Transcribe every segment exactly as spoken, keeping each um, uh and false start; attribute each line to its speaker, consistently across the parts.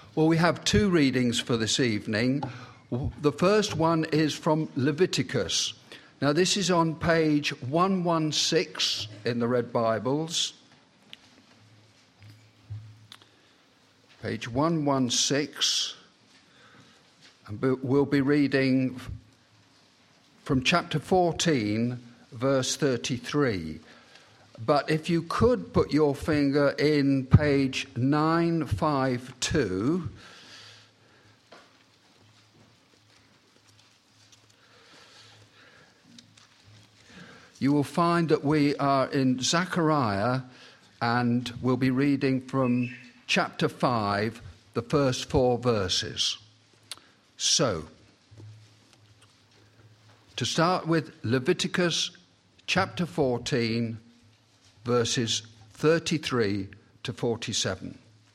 Speaker 1: Well, we have two readings for this evening. The first one is from Leviticus. Now, this is on page one sixteen in the Red Bibles. Page one sixteen. And we'll be reading from chapter fourteen, verse thirty-three. But if you could put your finger in page nine fifty-two, you will find that we are in Zechariah, and we'll be reading from chapter five, the first four verses. So, to start with, Leviticus chapter fourteen, verses thirty-three to forty-seven.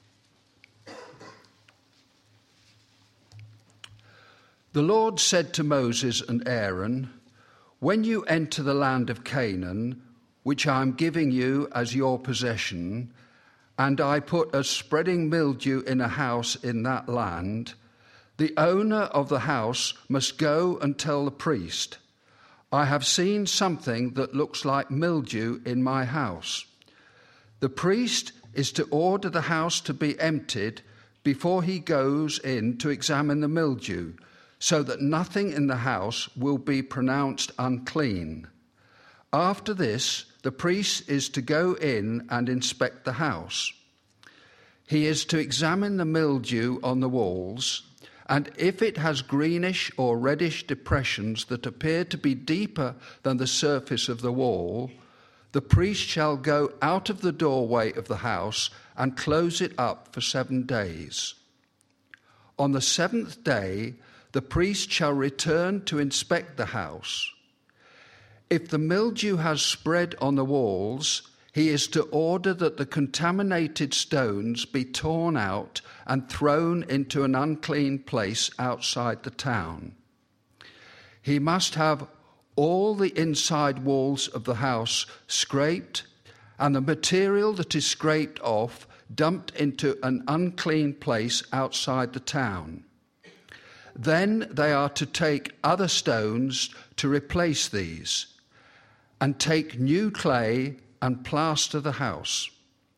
Speaker 1: The Lord said to Moses and Aaron, "When you enter the land of Canaan, which I am giving you as your possession, and I put a spreading mildew in a house in that land, the owner of the house must go and tell the priest, 'I have seen something that looks like mildew in my house.' The priest is to order the house to be emptied before he goes in to examine the mildew, so that nothing in the house will be pronounced unclean. After this, the priest is to go in and inspect the house. He is to examine the mildew on the walls, and if it has greenish or reddish depressions that appear to be deeper than the surface of the wall, the priest shall go out of the doorway of the house and close it up for seven days. On the seventh day, the priest shall return to inspect the house. If the mildew has spread on the walls, he is to order that the contaminated stones be torn out and thrown into an unclean place outside the town. He must have all the inside walls of the house scraped, and the material that is scraped off dumped into an unclean place outside the town. Then they are to take other stones to replace these, and take new clay and plaster the house.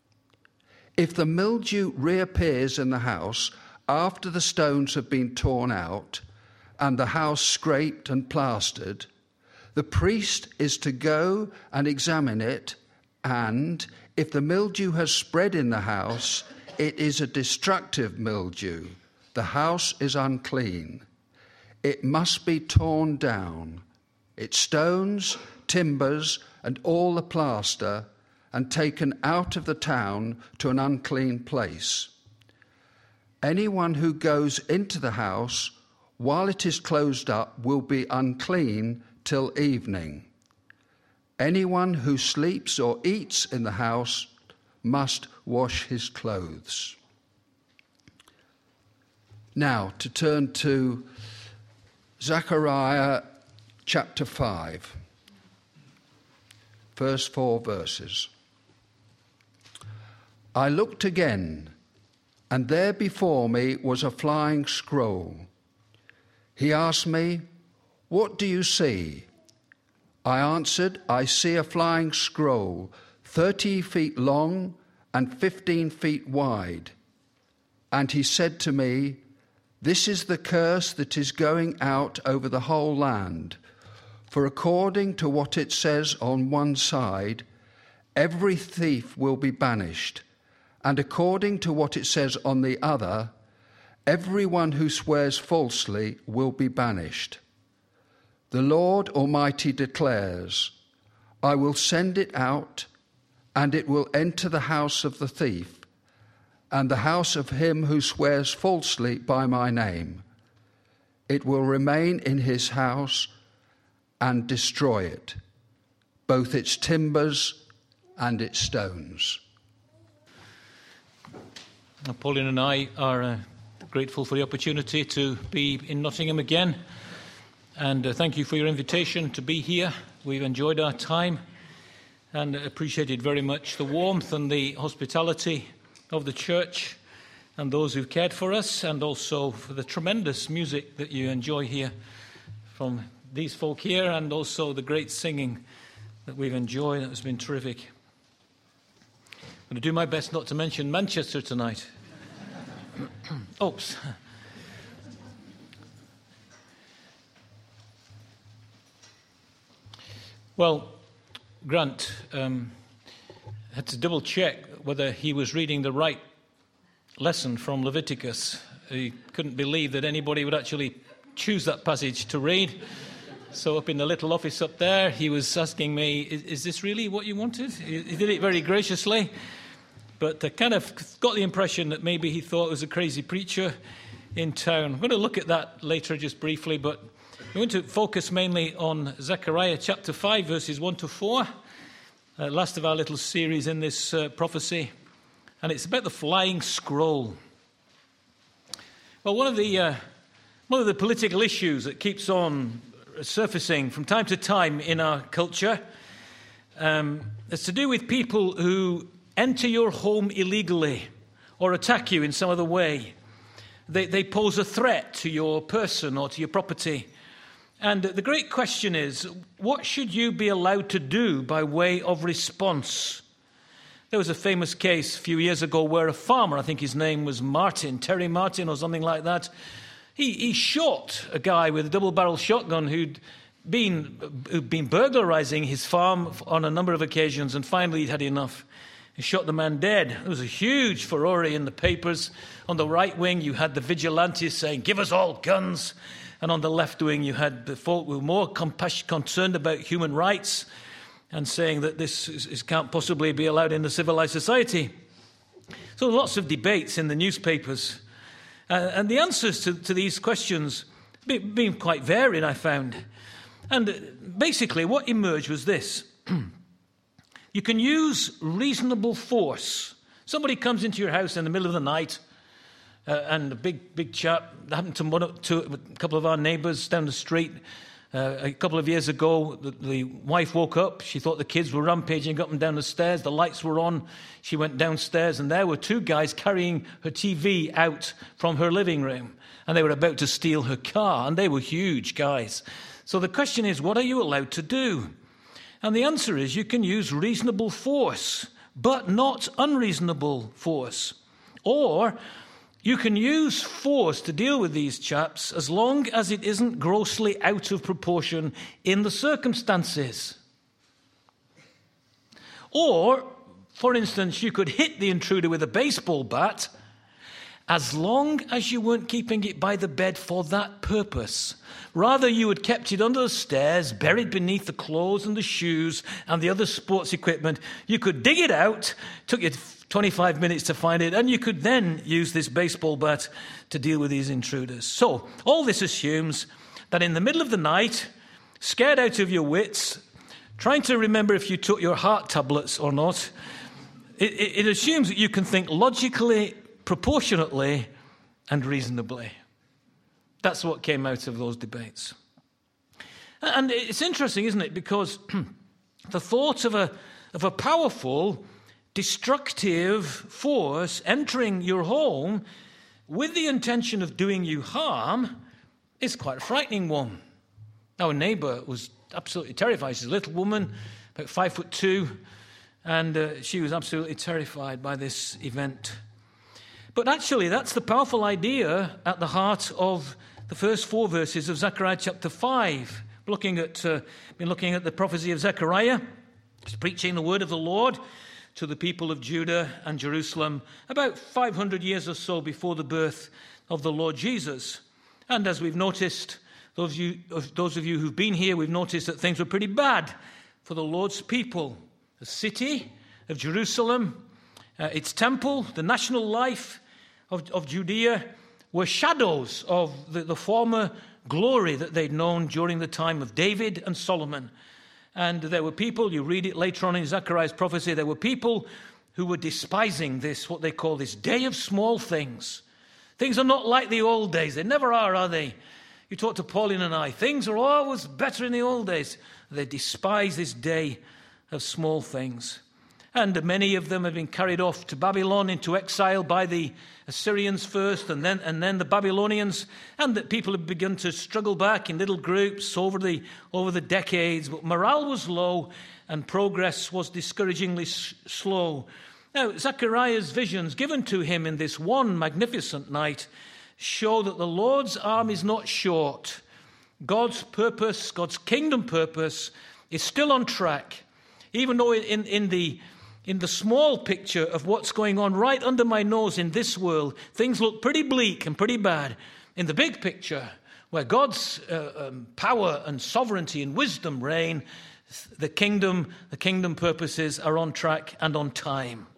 Speaker 1: If the mildew reappears in the house after the stones have been torn out and the house scraped and plastered, the priest is to go and examine it, and if the mildew has spread in the house, it is a destructive mildew. The house is unclean. It must be torn down, its stones, timbers, and all the plaster, and taken out of the town to an unclean place. Anyone who goes into the house while it is closed up will be unclean till evening. Anyone who sleeps or eats in the house must wash his clothes." Now, to turn to Zechariah chapter five, first four verses. "I looked again, and there before me was a flying scroll. He asked me, 'What do you see?' I answered, 'I see a flying scroll, thirty feet long and fifteen feet wide.' And he said to me, 'This is the curse that is going out over the whole land. For according to what it says on one side, every thief will be banished, and according to what it says on the other, everyone who swears falsely will be banished. The Lord Almighty declares, I will send it out, and it will enter the house of the thief, and the house of him who swears falsely by my name. It will remain in his house and destroy it, both its timbers and its stones."
Speaker 2: Now, Pauline and I are uh, grateful for the opportunity to be in Nottingham again, and uh, thank you for your invitation to be here. We've enjoyed our time and appreciated very much the warmth and the hospitality of the church, and those who've cared for us, and also for the tremendous music that you enjoy here from these folk here, and also the great singing that we've enjoyed. That has been terrific. I'm going to do my best not to mention Manchester tonight. Oops. Well, Grant um, had to double check whether he was reading the right lesson from Leviticus. He couldn't believe that anybody would actually choose that passage to read. So up in the little office up there, he was asking me, is, is this really what you wanted? He, he did it very graciously, but I kind of got the impression that maybe he thought it was a crazy preacher in town. I'm going to look at that later just briefly, but we want to focus mainly on Zechariah chapter five, verses one to four, uh, last of our little series in this uh, prophecy, and it's about the flying scroll. Well, one of the uh, one of the political issues that keeps on surfacing from time to time in our culture um, is to do with people who enter your home illegally or attack you in some other way. They, they pose a threat to your person or to your property. And the great question is, what should you be allowed to do by way of response? There was a famous case a few years ago where a farmer, I think his name was Martin, Terry Martin or something like that, he, he shot a guy with a double-barrel shotgun who'd been, who'd been burglarizing his farm on a number of occasions, and finally he'd had enough. He shot the man dead. There was a huge furore in the papers. On the right wing, you had the vigilantes saying, "Give us all guns." And on the left wing, you had the folk who were more compass- concerned about human rights and saying that this is, is can't possibly be allowed in a civilized society. So lots of debates in the newspapers. Uh, and the answers to, to these questions be, being quite varied, I found. And basically what emerged was this. You can use reasonable force. Somebody comes into your house in the middle of the night, Uh, and a big, big chap, happened to, one, to a couple of our neighbours down the street. Uh, a couple of years ago, the, the wife woke up. She thought the kids were rampaging up and down the stairs. The lights were on. She went downstairs, and there were two guys carrying her T V out from her living room. And they were about to steal her car, and they were huge guys. So the question is, what are you allowed to do? And the answer is, you can use reasonable force, but not unreasonable force. Or you can use force to deal with these chaps as long as it isn't grossly out of proportion in the circumstances. Or, for instance, you could hit the intruder with a baseball bat as long as you weren't keeping it by the bed for that purpose. Rather, you had kept it under the stairs, buried beneath the clothes and the shoes and the other sports equipment. You could dig it out, took you twenty-five minutes to find it, and you could then use this baseball bat to deal with these intruders. So, all this assumes that in the middle of the night, scared out of your wits, trying to remember if you took your heart tablets or not, it, it, it assumes that you can think logically, proportionately, and reasonably. That's what came out of those debates. And it's interesting, isn't it? Because the thought of a, of a powerful, destructive force entering your home with the intention of doing you harm is quite a frightening one. Our neighbour was absolutely terrified. She's a little woman, about five foot two, and uh, she was absolutely terrified by this event. But actually, that's the powerful idea at the heart of the first four verses of Zechariah chapter five. Looking at, uh, been looking at the prophecy of Zechariah, he's preaching the word of the Lord to the people of Judah and Jerusalem about five hundred years or so before the birth of the Lord Jesus. And as we've noticed, those of you, those of you who've been here, we've noticed that things were pretty bad for the Lord's people. The city of Jerusalem, uh, its temple, the national life of, of Judea were shadows of the, the former glory that they'd known during the time of David and Solomon. And there were people, you read it later on in Zechariah's prophecy, there were people who were despising this, what they call this day of small things. Things are not like the old days. They never are, are they? You talk to Pauline and I, things are always better in the old days. They despise this day of small things. And many of them had been carried off to Babylon into exile by the Assyrians first, and then and then the Babylonians, and that people had begun to struggle back in little groups over the over the decades. But morale was low, and progress was discouragingly s- slow. Now, Zechariah's visions given to him in this one magnificent night show that the Lord's arm is not short. God's purpose, God's kingdom purpose, is still on track, even though in in the In the small picture of what's going on right under my nose in this world, things look pretty bleak and pretty bad. In the big picture, where God's uh, um, power and sovereignty and wisdom reign, the kingdom, the kingdom purposes are on track and on time.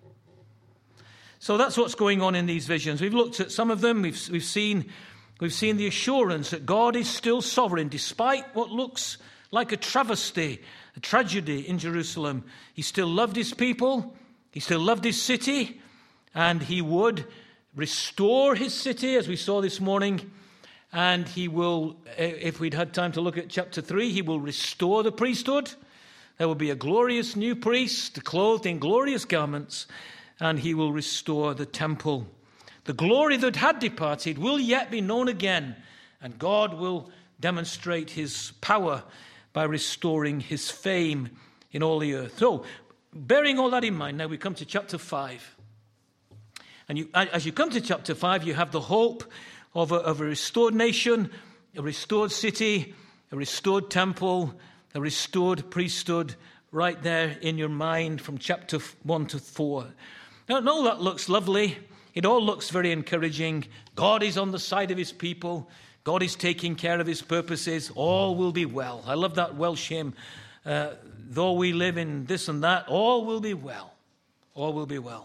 Speaker 2: So that's what's going on in these visions. We've looked at some of them. We've we've seen we've seen the assurance that God is still sovereign, despite what looks like a travesty, a tragedy in Jerusalem. He still loved his people, he still loved his city, and he would restore his city, as we saw this morning. And he will, if we'd had time to look at chapter three, he will restore the priesthood. There will be a glorious new priest, clothed in glorious garments, and he will restore the temple. The glory that had departed will yet be known again, and God will demonstrate his power by restoring his fame in all the earth. So, bearing all that in mind, now we come to chapter five. And you, as you come to chapter five, you have the hope of a, of a restored nation, a restored city, a restored temple, a restored priesthood, right there in your mind from chapter one to four. Now, all that looks lovely. It all looks very encouraging. God is on the side of his people. God is taking care of his purposes. All will be well. I love that Welsh hymn. Uh, though we live in this and that, all will be well. All will be well.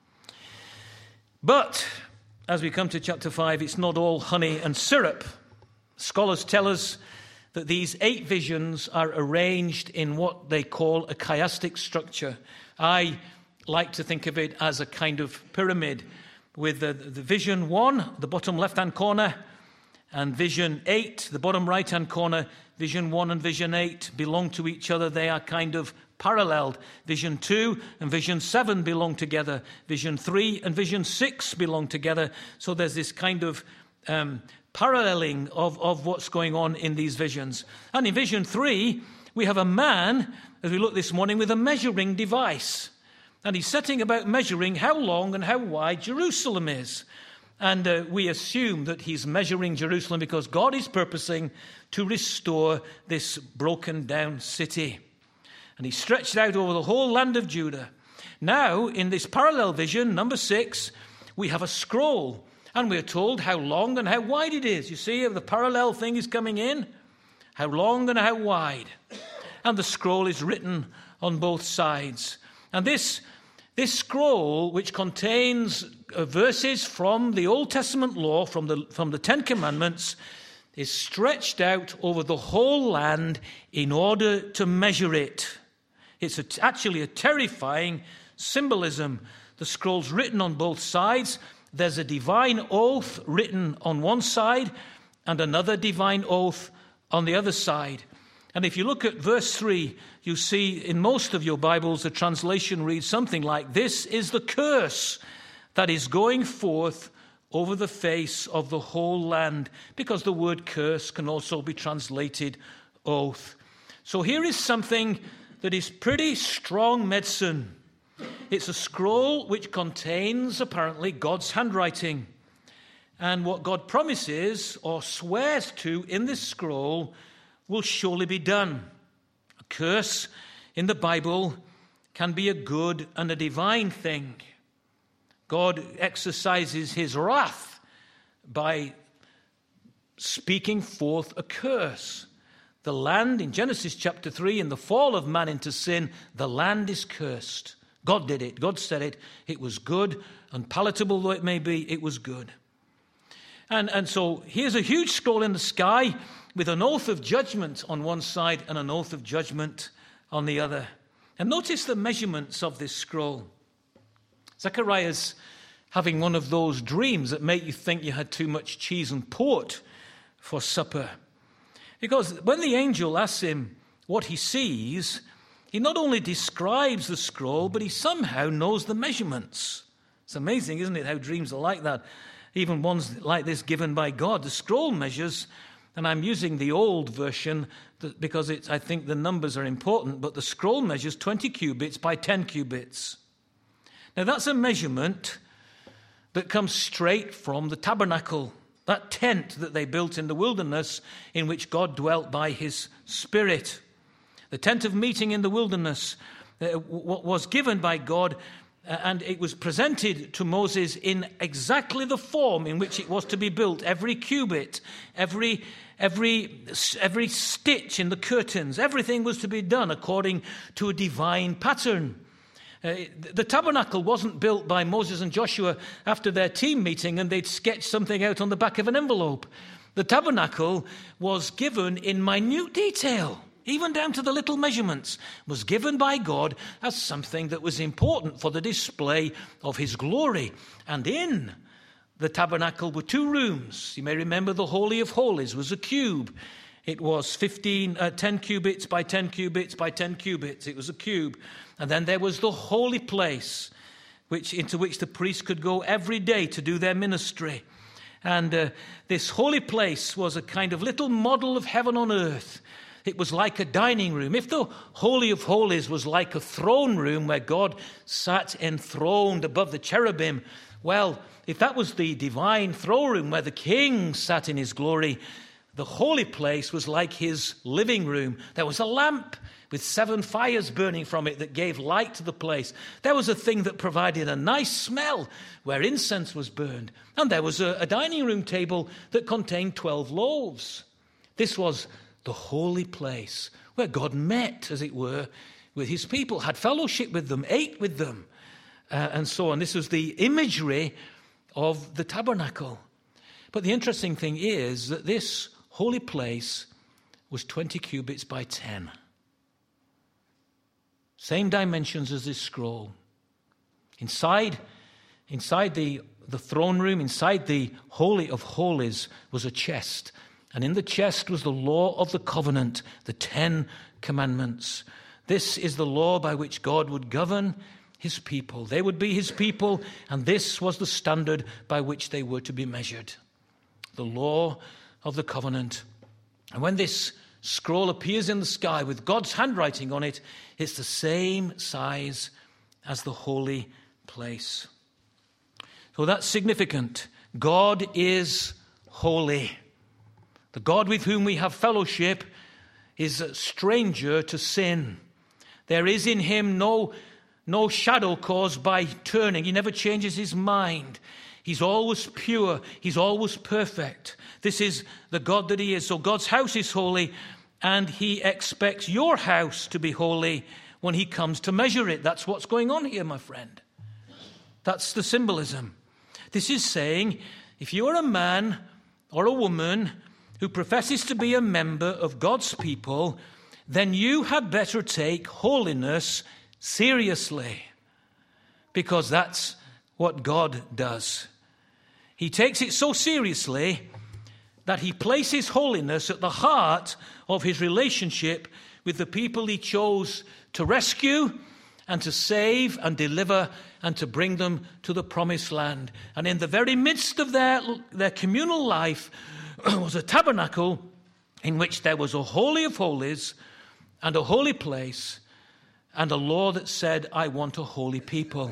Speaker 2: But as we come to chapter five, it's not all honey and syrup. Scholars tell us that these eight visions are arranged in what they call a chiastic structure. I like to think of it as a kind of pyramid, with the, the vision one, the bottom left-hand corner, and vision eight, the bottom right-hand corner. Vision one and vision eight belong to each other. They are kind of paralleled. Vision two and vision seven belong together. Vision three and vision six belong together. So there's this kind of um, paralleling of, of what's going on in these visions. And in vision three, we have a man, as we look this morning, with a measuring device. And he's setting about measuring how long and how wide Jerusalem is. And uh, we assume that he's measuring Jerusalem because God is purposing to restore this broken down city. And he stretched out over the whole land of Judah. Now, in this parallel vision, number six, we have a scroll. And we're told how long and how wide it is. You see, the parallel thing is coming in. How long and how wide. And the scroll is written on both sides. And this This scroll, which contains uh, verses from the Old Testament law, from the, from the Ten Commandments, is stretched out over the whole land in order to measure it. It's a, actually a terrifying symbolism. The scroll's written on both sides. There's a divine oath written on one side and another divine oath on the other side. And if you look at verse three, you see in most of your Bibles, the translation reads something like, "This is the curse that is going forth over the face of the whole land," because the word curse can also be translated oath. So here is something that is pretty strong medicine. It's a scroll which contains, apparently, God's handwriting. And what God promises or swears to in this scroll will surely be done. A curse in the Bible can be a good and a divine thing. God exercises his wrath by speaking forth a curse. The land, in Genesis chapter three, in the fall of man into sin, the land is cursed. God did it. God said it. It was good, unpalatable though it may be, it was good. And, and so here's a huge scroll in the sky with an oath of judgment on one side and an oath of judgment on the other. And notice the measurements of this scroll. Zechariah's having one of those dreams that make you think you had too much cheese and port for supper. Because when the angel asks him what he sees, he not only describes the scroll, but he somehow knows the measurements. It's amazing, isn't it, how dreams are like that? Even ones like this given by God. The scroll measures, and I'm using the old version because it's, I think the numbers are important, but the scroll measures twenty cubits by ten cubits. Now that's a measurement that comes straight from the tabernacle, that tent that they built in the wilderness in which God dwelt by his Spirit. The tent of meeting in the wilderness uh, was given by God, uh, and it was presented to Moses in exactly the form in which it was to be built. Every cubit, every every every stitch in the curtains, everything was to be done according to a divine pattern. Uh, the tabernacle wasn't built by Moses and Joshua after their team meeting and they'd sketched something out on the back of an envelope. The tabernacle was given in minute detail, even down to the little measurements, was given by God as something that was important for the display of his glory. And in the tabernacle were two rooms. You may remember the Holy of Holies was a cube. It was fifteen, uh, ten cubits by ten cubits by ten cubits. It was a cube. And then there was the holy place, which into which the priests could go every day to do their ministry. And uh, this holy place was a kind of little model of heaven on earth. It was like a dining room. If the Holy of Holies was like a throne room where God sat enthroned above the cherubim, well, if that was the divine throne room where the king sat in his glory, the holy place was like his living room. There was a lamp with seven fires burning from it that gave light to the place. There was a thing that provided a nice smell where incense was burned. And there was a, a dining room table that contained twelve loaves. This was the holy place where God met, as it were, with his people, had fellowship with them, ate with them, uh, and so on. This was the imagery of the tabernacle. But the interesting thing is that this holy place was twenty cubits by ten. Same dimensions as this scroll. Inside, inside the, the throne room, inside the Holy of Holies was a chest. And in the chest was the law of the covenant, the Ten Commandments. This is the law by which God would govern his people. They would be his people, and this was the standard by which they were to be measured. The law of the covenant. And when this scroll appears in the sky with God's handwriting on it, it's the same size as the holy place. So that's significant. God is holy. The God with whom we have fellowship is a stranger to sin. There is in him no, no shadow caused by turning. He never changes his mind. He's always pure. He's always perfect. This is the God that he is. So God's house is holy, and he expects your house to be holy when he comes to measure it. That's what's going on here, my friend. That's the symbolism. This is saying, if you're a man or a woman who professes to be a member of God's people, then you had better take holiness seriously, because that's what God does. He takes it so seriously that he places holiness at the heart of his relationship with the people he chose to rescue and to save and deliver and to bring them to the promised land. And in the very midst of their, their communal life was a tabernacle in which there was a holy of holies and a holy place and a law that said, I want a holy people.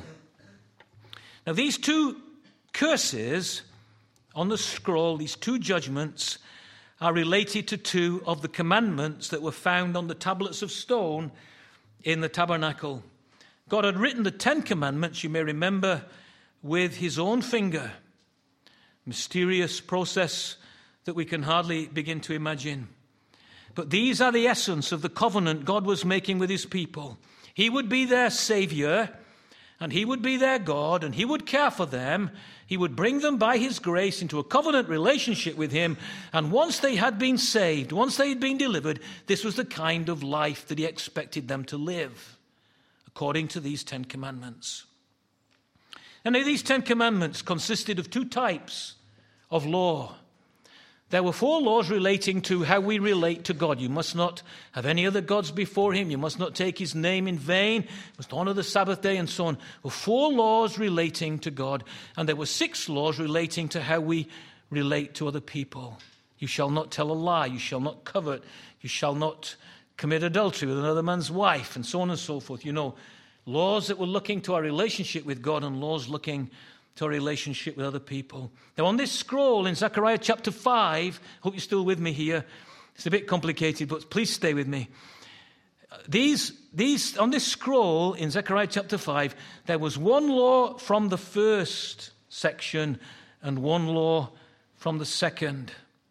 Speaker 2: Now these two curses on the scroll, these two judgments, are related to two of the commandments that were found on the tablets of stone in the tabernacle. God had written the Ten Commandments, you may remember, with his own finger. Mysterious process that we can hardly begin to imagine. But these are the essence of the covenant God was making with his people. He would be their Savior, and he would be their God, and he would care for them. He would bring them by his grace into a covenant relationship with him. And once they had been saved, once they had been delivered, this was the kind of life that he expected them to live, according to these Ten Commandments. And now these Ten Commandments consisted of two types of law. There were four laws relating to how we relate to God. You must not have any other gods before him. You must not take his name in vain. You must honor the Sabbath day and so on. There were four laws relating to God. And there were six laws relating to how we relate to other people. You shall not tell a lie. You shall not covet. You shall not commit adultery with another man's wife, and so on and so forth. You know, laws that were looking to our relationship with God and laws looking to our relationship with other people. Now, on this scroll in Zechariah chapter five, hope you're still with me here. It's a bit complicated, but please stay with me. These, these, on this scroll in Zechariah chapter five, there was one law from the first section and one law from the second.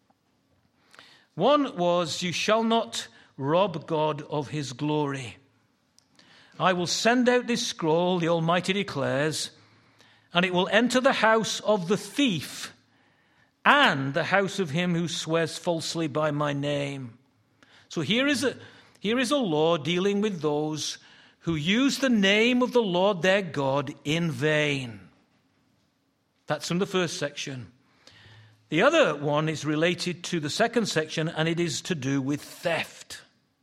Speaker 2: One was, you shall not rob God of his glory. I will send out this scroll, the Almighty declares, and it will enter the house of the thief and the house of him who swears falsely by my name. So here is a, here is a law dealing with those who use the name of the Lord their God in vain. That's from the first section. The other one is related to the second section, and it is to do with theft.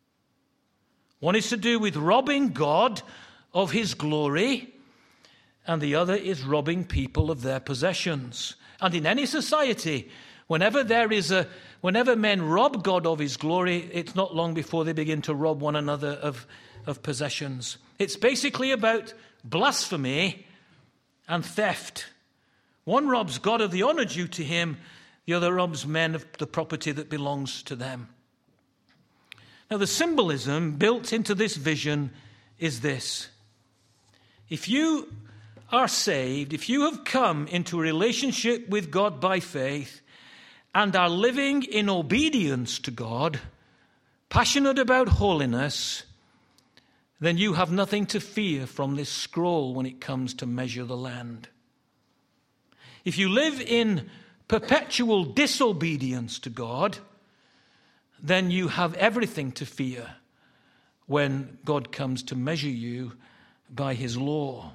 Speaker 2: One is to do with robbing God of his glory, and the other is robbing people of their possessions. And in any society, whenever there is a, whenever men rob God of his glory, it's not long before they begin to rob one another of, of possessions. It's basically about blasphemy and theft. One robs God of the honor due to him, the other robs men of the property that belongs to them. Now, the symbolism built into this vision is this. If you are saved, if you have come into a relationship with God by faith and are living in obedience to God, passionate about holiness, then you have nothing to fear from this scroll when it comes to measure the land. If you live in perpetual disobedience to God, then you have everything to fear when God comes to measure you by his law.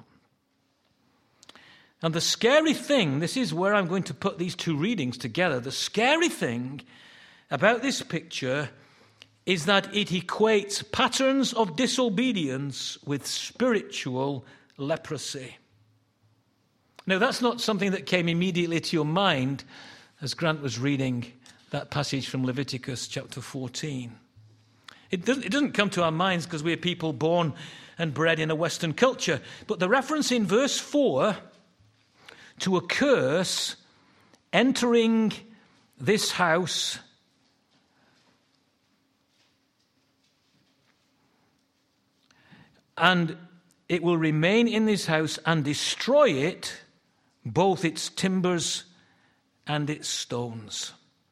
Speaker 2: And the scary thing, this is where I'm going to put these two readings together, the scary thing about this picture is that it equates patterns of disobedience with spiritual leprosy. Now, that's not something that came immediately to your mind as Grant was reading that passage from Leviticus chapter fourteen. It doesn't, it doesn't come to our minds because we're people born and bred in a Western culture. But the reference in verse four to a curse entering this house and it will remain in this house and destroy it, both its timbers and its stones.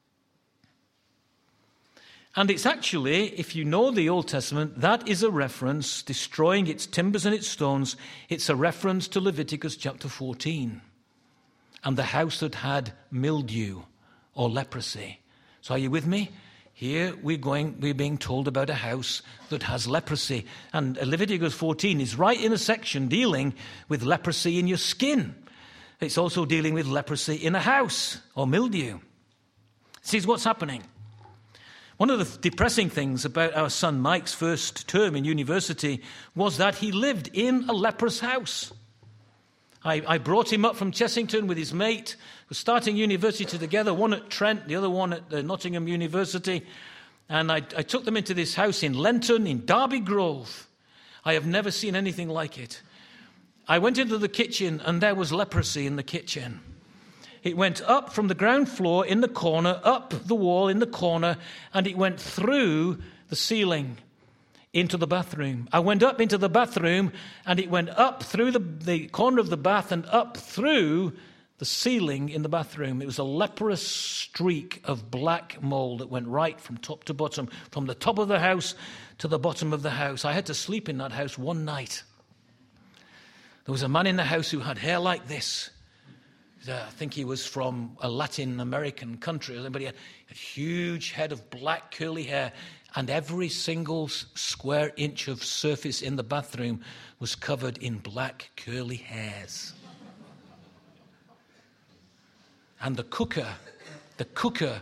Speaker 2: And it's actually, if you know the Old Testament, that is a reference, destroying its timbers and its stones, it's a reference to Leviticus chapter fourteen. And the house that had mildew or leprosy. So are you with me? Here we're going, we're being told about a house that has leprosy. And Leviticus fourteen is right in a section dealing with leprosy in your skin. It's also dealing with leprosy in a house or mildew. This is what's happening. One of the depressing things about our son Mike's first term in university was that he lived in a leprous house. I, I brought him up from Chessington with his mate. We're starting university together, one at Trent, the other one at uh, Nottingham University. And I, I took them into this house in Lenton, in Derby Grove. I have never seen anything like it. I went into the kitchen and there was leprosy in the kitchen. It went up from the ground floor in the corner, up the wall in the corner, and it went through the ceiling into the bathroom. I went up into the bathroom, and it went up through the, the corner of the bath and up through the ceiling in the bathroom. It was a leprous streak of black mold that went right from top to bottom, from the top of the house to the bottom of the house. I had to sleep in that house one night. There was a man in the house who had hair like this. I think he was from a Latin American country. But he had a huge head of black curly hair, and every single square inch of surface in the bathroom was covered in black curly hairs. And the cooker, the cooker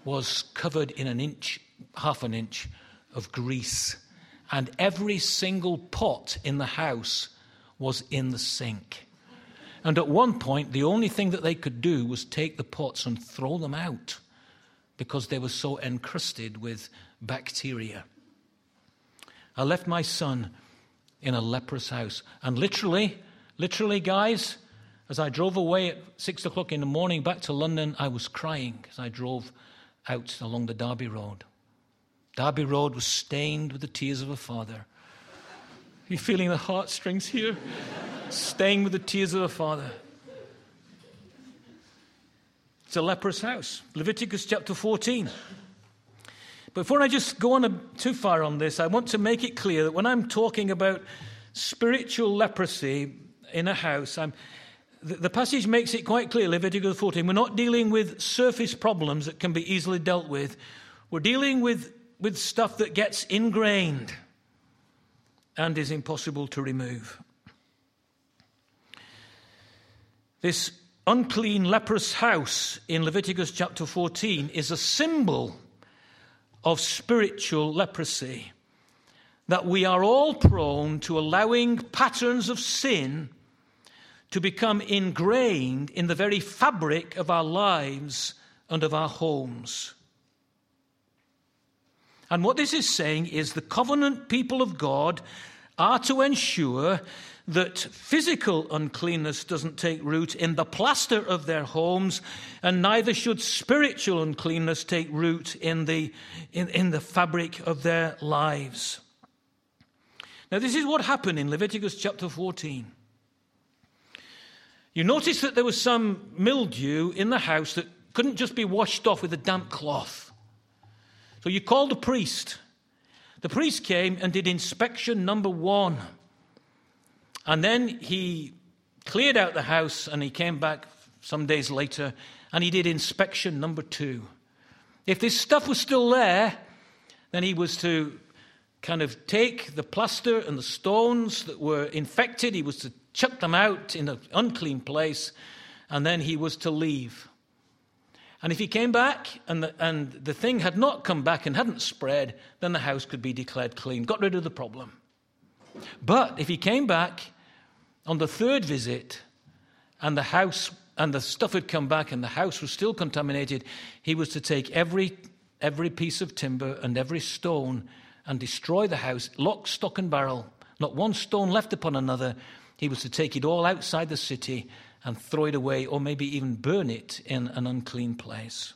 Speaker 2: was covered in an inch, half an inch of grease. And every single pot in the house was in the sink. And at one point, the only thing that they could do was take the pots and throw them out because they were so encrusted with bacteria. I left my son in a leprous house. And literally, literally, guys, as I drove away at six o'clock in the morning back to London, I was crying as I drove out along the Derby Road. Derby Road was stained with the tears of a father. Are you feeling the heartstrings here? Stained with the tears of a father. It's a leprous house. Leviticus chapter fourteen. Before I just go on a, too far on this, I want to make it clear that when I'm talking about spiritual leprosy in a house, I'm, the, the passage makes it quite clear, Leviticus fourteen, we're not dealing with surface problems that can be easily dealt with. We're dealing with, with stuff that gets ingrained and is impossible to remove. This unclean leprous house in Leviticus chapter fourteen is a symbol of spiritual leprosy, that we are all prone to allowing patterns of sin to become ingrained in the very fabric of our lives and of our homes. And what this is saying is the covenant people of God are to ensure that physical uncleanness doesn't take root in the plaster of their homes, and neither should spiritual uncleanness take root in the, in, in the fabric of their lives. Now, this is what happened in Leviticus chapter fourteen. You notice that there was some mildew in the house that couldn't just be washed off with a damp cloth. So you called a priest. The priest came and did inspection number one. And then he cleared out the house and he came back some days later and he did inspection number two. If this stuff was still there, then he was to kind of take the plaster and the stones that were infected, he was to chuck them out in an unclean place, and then he was to leave. And if he came back and the, and the thing had not come back and hadn't spread, then the house could be declared clean, got rid of the problem. But if he came back on the third visit and the house and the stuff had come back and the house was still contaminated, he was to take every every piece of timber and every stone and destroy the house, lock, stock and barrel, not one stone left upon another. He was to take it all outside the city and throw it away, or maybe even burn it in an unclean place.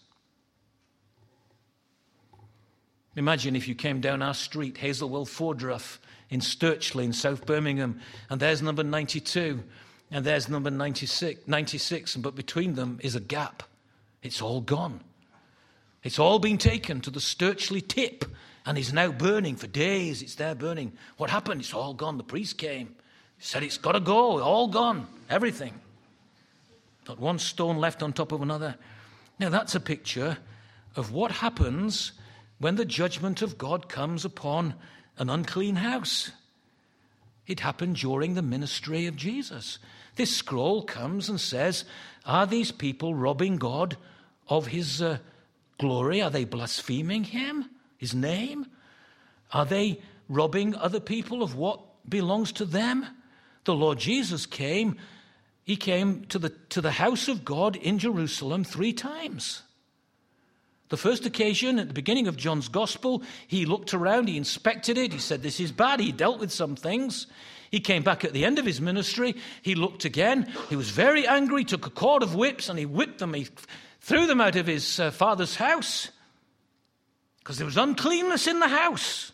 Speaker 2: Imagine if you came down our street, Hazelwell Fordruff, in Sturchley in South Birmingham, and there's number ninety-two, and there's number ninety-six, ninety-six, but between them is a gap. It's all gone. It's all been taken to the Sturchley tip, and is now burning for days. It's there burning. What happened? It's all gone. The priest came, said it's got to go, all gone, everything. Not one stone left on top of another. Now that's a picture of what happens when the judgment of God comes upon an unclean house. It happened during the ministry of Jesus. This scroll comes and says, are these people robbing God of his uh, glory? Are they blaspheming him, his name? Are they robbing other people of what belongs to them? The Lord Jesus came, he came to the, to the house of God in Jerusalem three times. The first occasion, at the beginning of John's Gospel, he looked around, he inspected it, he said, this is bad, he dealt with some things. He came back at the end of his ministry, he looked again, he was very angry, took a cord of whips and he whipped them, he threw them out of his uh, father's house, because there was uncleanness in the house.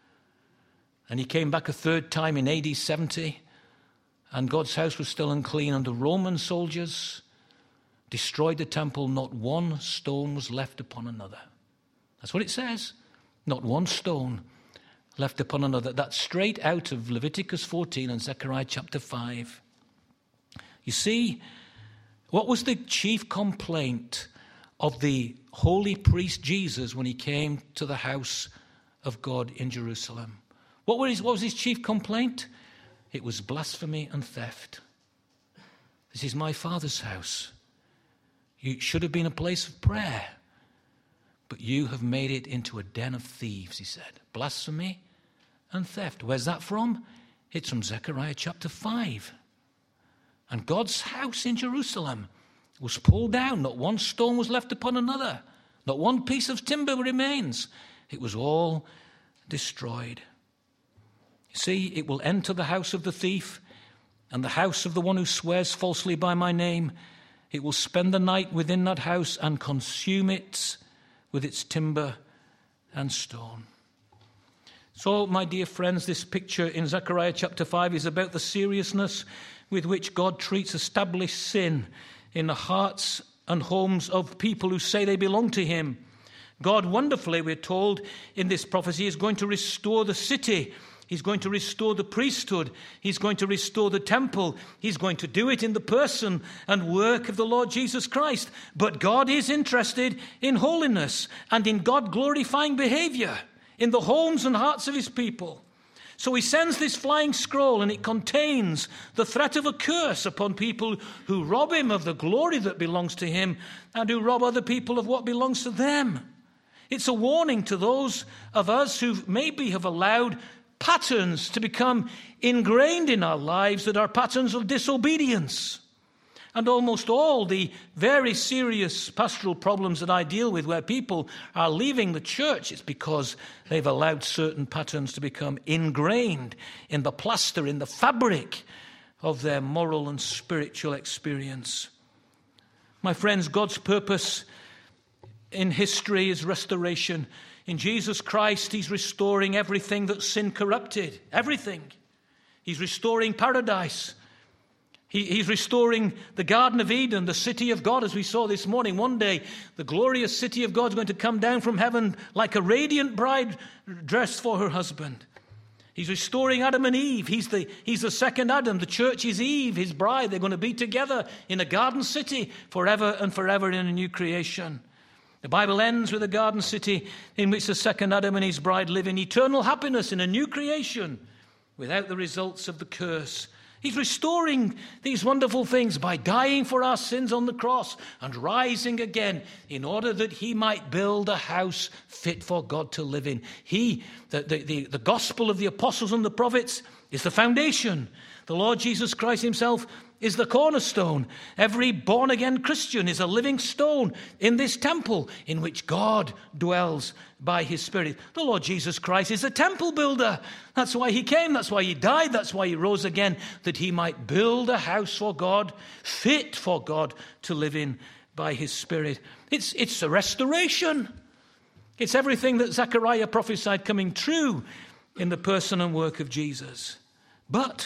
Speaker 2: And he came back a third time in A D seventy, and God's house was still unclean, and the Roman soldiers destroyed the temple. Not one stone was left upon another. That's what it says. Not one stone left upon another. That's straight out of Leviticus fourteen and Zechariah chapter five. You see, what was the chief complaint of the holy priest Jesus when he came to the house of God in Jerusalem? What was his, what was his chief complaint? It was blasphemy and theft. This is my Father's house. It should have been a place of prayer. but you have made it into a den of thieves, he said. Blasphemy and theft. Where's that from? It's from Zechariah chapter five. And God's house in Jerusalem was pulled down. Not one stone was left upon another. Not one piece of timber remains. It was all destroyed. You see, it will enter the house of the thief and the house of the one who swears falsely by my name. It will spend the night within that house and consume it with its timber and stone. So, my dear friends, this picture in Zechariah chapter five is about the seriousness with which God treats established sin in the hearts and homes of people who say they belong to him. God wonderfully, we're told in this prophecy, is going to restore the city. He's going to restore the priesthood. He's going to restore the temple. He's going to do it in the person and work of the Lord Jesus Christ. But God is interested in holiness and in God-glorifying behavior in the homes and hearts of his people. So he sends this flying scroll, and it contains the threat of a curse upon people who rob him of the glory that belongs to him and who rob other people of what belongs to them. It's a warning to those of us who maybe have allowed patterns to become ingrained in our lives that are patterns of disobedience. And almost all the very serious pastoral problems that I deal with where people are leaving the church, it's because they've allowed certain patterns to become ingrained in the plaster, in the fabric of their moral and spiritual experience. My friends, God's purpose in history is restoration. In Jesus Christ, he's restoring everything that sin corrupted. Everything. He's restoring paradise. He, he's restoring the Garden of Eden, the city of God, as we saw this morning. One day, the glorious city of God is going to come down from heaven like a radiant bride dressed for her husband. He's restoring Adam and Eve. He's the, he's the second Adam. The church is Eve, his bride. They're going to be together in a garden city forever and forever in a new creation. The Bible ends with a garden city in which the second Adam and his bride live in eternal happiness in a new creation without the results of the curse. He's restoring these wonderful things by dying for our sins on the cross and rising again in order that he might build a house fit for God to live in. He, the, the, the, the gospel of the apostles and the prophets is the foundation. The Lord Jesus Christ himself is the cornerstone. Every born-again Christian is a living stone in this temple in which God dwells by his Spirit. The Lord Jesus Christ is a temple builder. That's why he came. That's why he died. That's why he rose again, that he might build a house for God, fit for God to live in by his Spirit. It's, it's a restoration. It's everything that Zechariah prophesied coming true in the person and work of Jesus. But,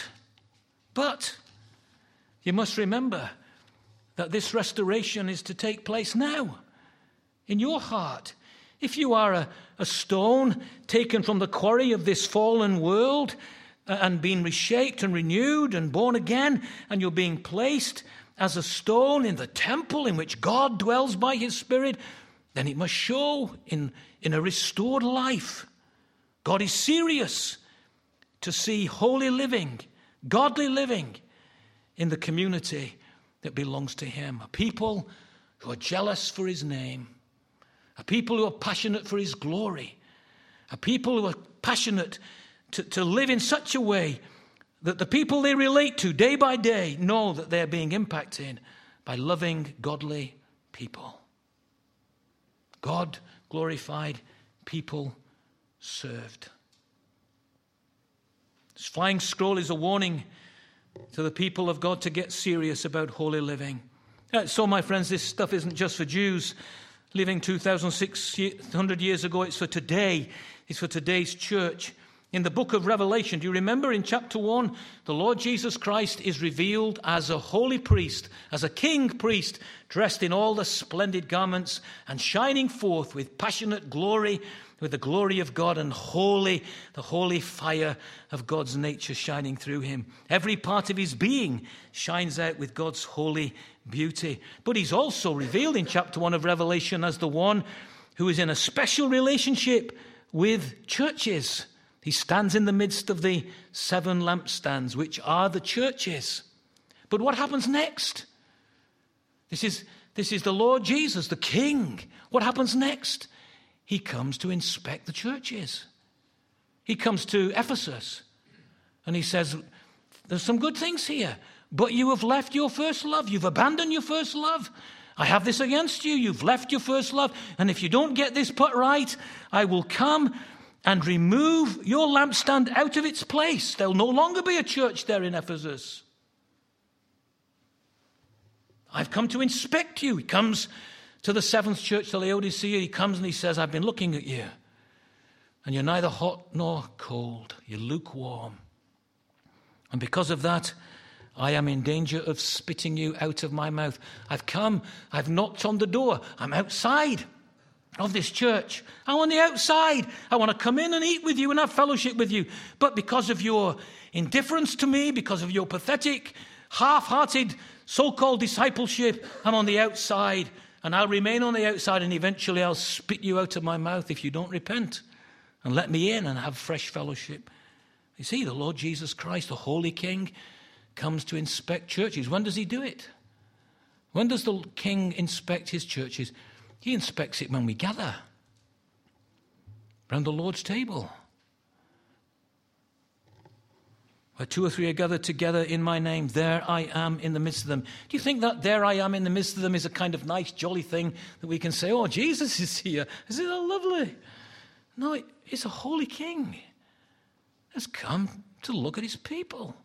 Speaker 2: but, you must remember that this restoration is to take place now, in your heart. If you are a, a stone taken from the quarry of this fallen world and being reshaped and renewed and born again, and you're being placed as a stone in the temple in which God dwells by his Spirit, then it must show in, in a restored life. God is serious to see holy living, godly living, in the community that belongs to him. A people who are jealous for his name. A people who are passionate for his glory. A people who are passionate to, to live in such a way that the people they relate to day by day know that they're being impacted by loving, godly people. God glorified, people served. This flying scroll is a warning to the people of God to get serious about holy living. Uh, so, my friends, this stuff isn't just for Jews living two thousand six hundred years ago. It's for today. It's for today's church. In the book of Revelation, do you remember in chapter one, the Lord Jesus Christ is revealed as a holy priest, as a king priest, dressed in all the splendid garments and shining forth with passionate glory, with the glory of God and holy, the holy fire of God's nature shining through him. Every part of his being shines out with God's holy beauty. But he's also revealed in chapter one of Revelation as the one who is in a special relationship with churches. He stands in the midst of the seven lampstands, which are the churches. But what happens next? This is, this is the Lord Jesus, the King. What happens next? he comes to inspect the churches. He comes to Ephesus and he says, there's some good things here, but you have left your first love. You've abandoned your first love. I have this against you. You've left your first love. And if you don't get this put right, I will come and remove your lampstand out of its place. There'll no longer be a church there in Ephesus. I've come to inspect you. He comes to the seventh church, to Laodicea. He comes and he says, I've been looking at you. And you're neither hot nor cold. You're lukewarm. And because of that, I am in danger of spitting you out of my mouth. I've come, I've knocked on the door. I'm outside of this church. I'm on the outside. I want to come in and eat with you and have fellowship with you. But because of your indifference to me, because of your pathetic, half-hearted, so-called discipleship, I'm on the outside. And I'll remain on the outside, and eventually I'll spit you out of my mouth if you don't repent and let me in and have fresh fellowship. You see, the Lord Jesus Christ, the Holy King, comes to inspect churches. When does he do it? When does the King inspect his churches? He inspects it when we gather around the Lord's table. Where two or three are gathered together in my name, there I am in the midst of them. Do you think that there I am in the midst of them is a kind of nice, jolly thing that we can say, oh, Jesus is here? Isn't that lovely? No, it's a holy King has come to look at his people.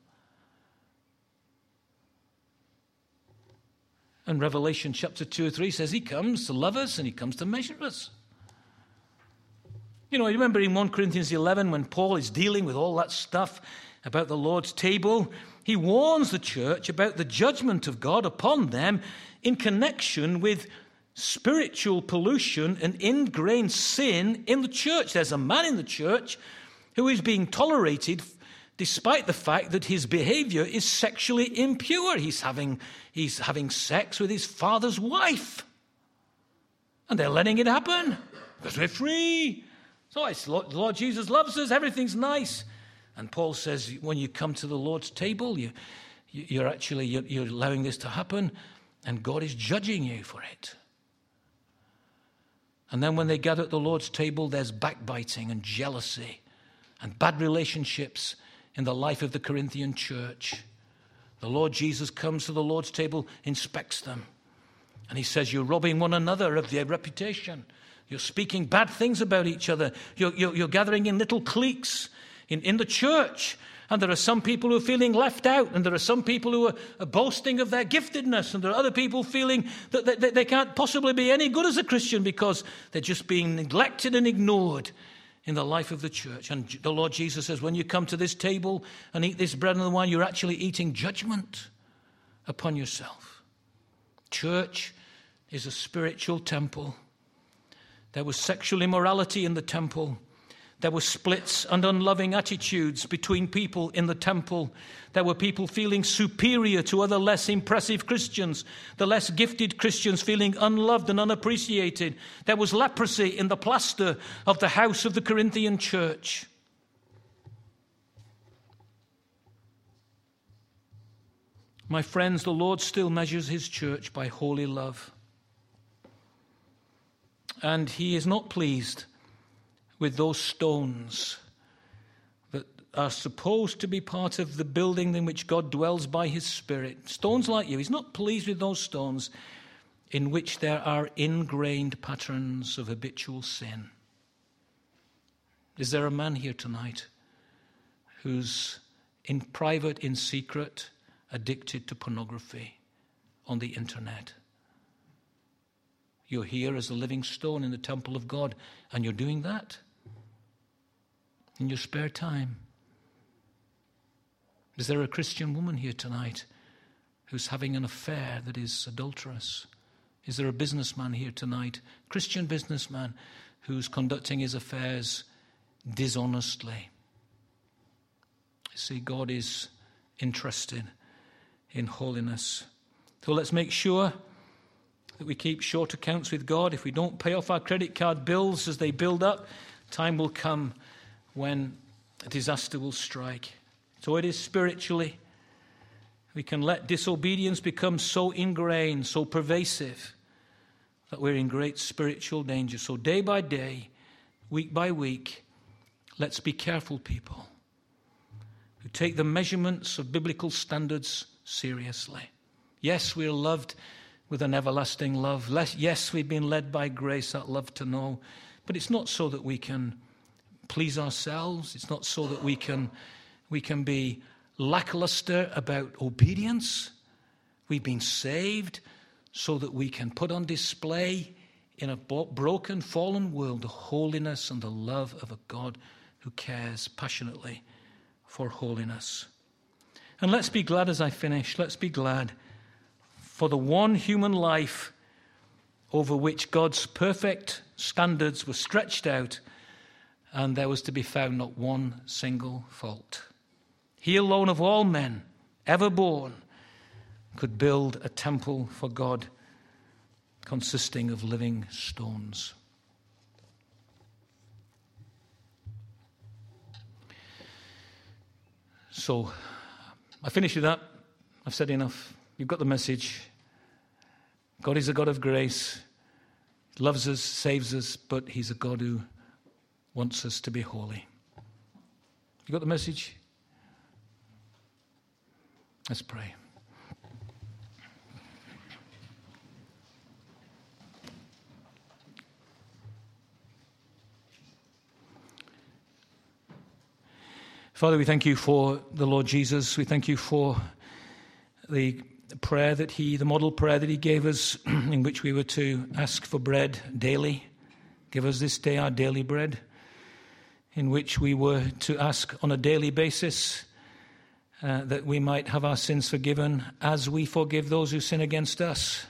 Speaker 2: And Revelation chapter two or three says he comes to love us and he comes to measure us. You know, you remember in First Corinthians eleven when Paul is dealing with all that stuff about the Lord's table, he warns the church about the judgment of God upon them in connection with spiritual pollution and ingrained sin in the church. There's a man in the church who is being tolerated despite the fact that his behavior is sexually impure. He's having, he's having sex with his father's wife. And they're letting it happen because we're free. So it's, the Lord Jesus loves us. Everything's nice. And Paul says, when you come to the Lord's table, you, you're actually you're, you're allowing this to happen, and God is judging you for it. And then when they gather at the Lord's table, there's backbiting and jealousy and bad relationships in the life of the Corinthian church. The Lord Jesus comes to the Lord's table, inspects them, and he says, you're robbing one another of their reputation. You're speaking bad things about each other. You're, you're, you're gathering in little cliques in, in the church. And there are some people who are feeling left out. And there are some people who are, are boasting of their giftedness. And there are other people feeling that they, they, they can't possibly be any good as a Christian because they're just being neglected and ignored in the life of the church. And the Lord Jesus says, when you come to this table and eat this bread and the wine, you're actually eating judgment upon yourself. Church is a spiritual temple. There was sexual immorality in the temple. There were splits and unloving attitudes between people in the temple. There were people feeling superior to other less impressive Christians. The less gifted Christians feeling unloved and unappreciated. There was leprosy in the plaster of the house of the Corinthian church. My friends, the Lord still measures his church by holy love. And he is not pleased with those stones that are supposed to be part of the building in which God dwells by his Spirit. Stones like you. He's not pleased with those stones in which there are ingrained patterns of habitual sin. Is there a man here tonight who's in private, in secret, addicted to pornography on the internet? You're here as a living stone in the temple of God, and you're doing that in your spare time. Is there a Christian woman here tonight who's having an affair that is adulterous? Is there a businessman here tonight, Christian businessman, who's conducting his affairs dishonestly? You see, God is interested in holiness. So let's make sure that we keep short accounts with God. If we don't pay off our credit card bills as they build up, time will come when a disaster will strike. So it is spiritually. We can let disobedience become so ingrained, so pervasive, that we're in great spiritual danger. So day by day, week by week, let's be careful people who take the measurements of biblical standards seriously. Yes, we're loved with an everlasting love. Yes, we've been led by grace, that love to know. But it's not so that we can please ourselves. It's not so that we can, we can be lackluster about obedience. We've been saved so that we can put on display in a broken, fallen world the holiness and the love of a God who cares passionately for holiness. And let's be glad as I finish, let's be glad for the one human life over which God's perfect standards were stretched out, and there was to be found not one single fault. He alone of all men ever born could build a temple for God consisting of living stones. So, I finish with that. I've said enough. You've got the message. God is a God of grace. He loves us, saves us, but he's a God who wants us to be holy. You got the message? Let's pray. Father, we thank you for the Lord Jesus. We thank you for the prayer that he, the model prayer that he gave us, in which we were to ask for bread daily. Give us this day our daily bread, in which we were to ask on a daily basis uh, that we might have our sins forgiven as we forgive those who sin against us.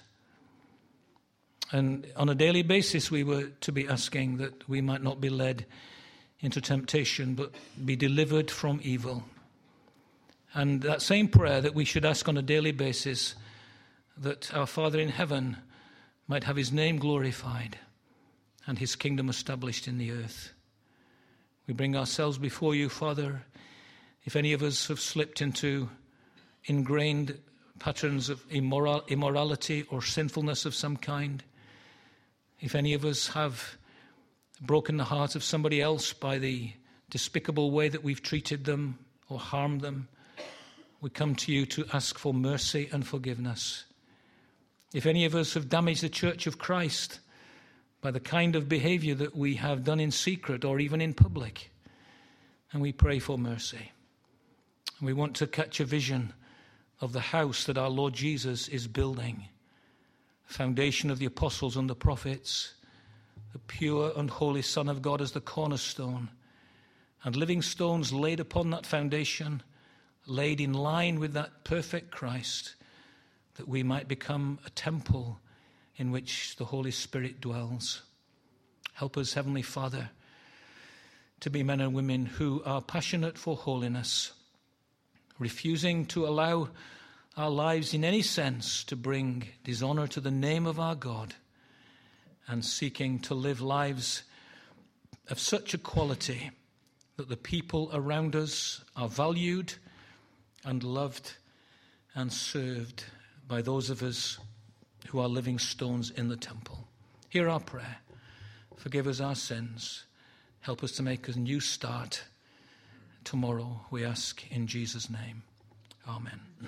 Speaker 2: And on a daily basis we were to be asking that we might not be led into temptation, but be delivered from evil. And that same prayer that we should ask on a daily basis, that our Father in heaven might have his name glorified and his kingdom established in the earth. We bring ourselves before you, Father. If any of us have slipped into ingrained patterns of immoral, immorality or sinfulness of some kind, if any of us have broken the heart of somebody else by the despicable way that we've treated them or harmed them, we come to you to ask for mercy and forgiveness. If any of us have damaged the church of Christ by the kind of behavior that we have done in secret or even in public, and we pray for mercy. And we want to catch a vision of the house that our Lord Jesus is building, foundation of the apostles and the prophets, the pure and holy Son of God as the cornerstone, and living stones laid upon that foundation, laid in line with that perfect Christ, that we might become a temple in which the Holy Spirit dwells. Help us, Heavenly Father, to be men and women who are passionate for holiness, refusing to allow our lives in any sense to bring dishonor to the name of our God, and seeking to live lives of such a quality that the people around us are valued and loved and served by those of us who are living stones in the temple. Hear our prayer. Forgive us our sins. Help us to make a new start tomorrow, we ask in Jesus' name. Amen.